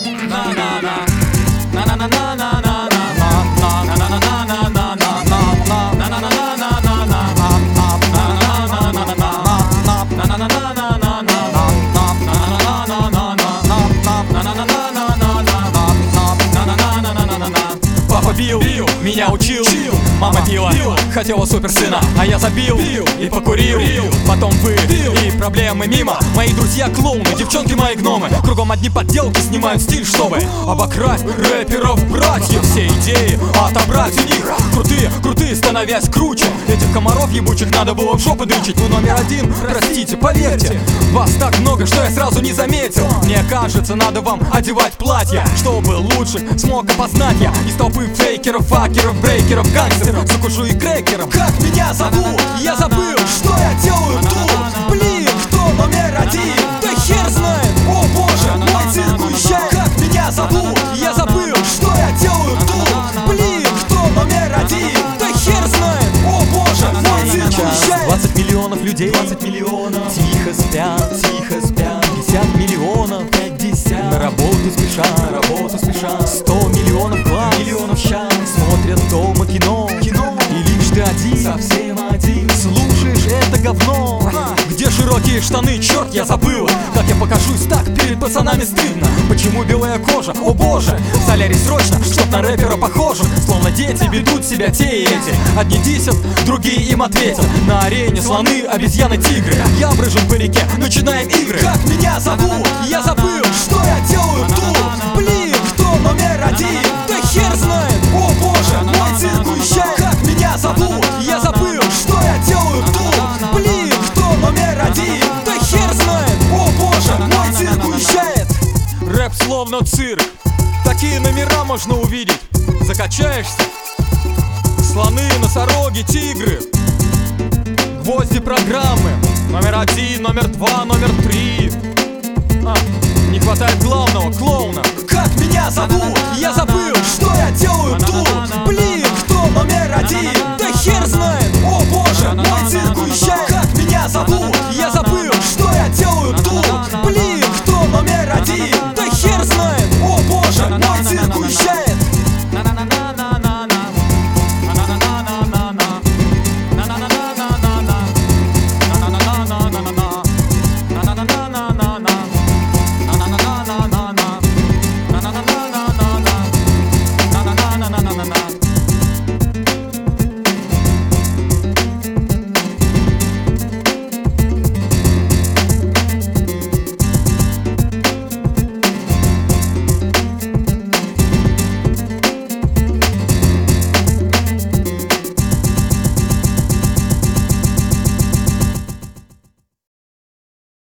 Папа бил, меня учил, мама пила, хотела суперсына, а я забил и покурил. Потом вы и проблемы мимо. Мои друзья клоуны, девчонки мои гномы. Кругом одни подделки снимают стиль, чтобы обокрасть рэперов братьев. Все идеи отобрать у них. Крутые, становясь круче. Этих комаров ебучих надо было в жопу дрючить. Ну номер один, простите, поверьте, вас так много, что я сразу не заметил. Мне кажется, надо вам одевать платья, чтобы лучше смог опознать я из толпы фейкеров, факеров, брейкеров, гангстеров. Закушу и крекером. Как меня зовут? Я забыл, что я делаю тут. Блин, кто номер один? Да хер знает, о боже, мой цирк уезжает. Как меня зовут? Я забыл, что я делаю тут. Блин, кто номер один? Да хер знает, о боже, мой цирк уезжает. 20 миллионов людей, 20 миллионов тихо спят, 50 миллионов, 50 на работу спешат, 100 миллионов глаз, щас смотрят дома кино, и лишь ты один, совсем один, слушаешь это говно. Где широкие штаны, черт, я забыл, как я покажусь так, перед пацанами стыдно. Почему белая кожа, о боже, солярий срочно, чтоб на рэпера похожих. Словно дети ведут себя те и эти. Одни десят, другие им ответят. На арене слоны, обезьяны, тигры. Я брыжу по реке, начинаем игры. Как меня зовут? Я забыл, что я делаю тут. Блин, кто номер один? Да хер знает, о боже, мой цирк уезжает. Как меня зовут? Я забыл, что я делаю тут. Блин, кто номер один? Да хер знает, о боже, мой цирк уезжает. Рэп словно цирк, такие номера можно увидеть. Закачаешься? Слоны, носороги, тигры. Гвозди программы. Номер один, номер два, номер три. Не хватает главного, клоуна. Как меня зовут? Я забыл, что я делаю тут. Блин, кто номер один? Да хер знает, о боже, мой цирк уезжает. Как меня зовут?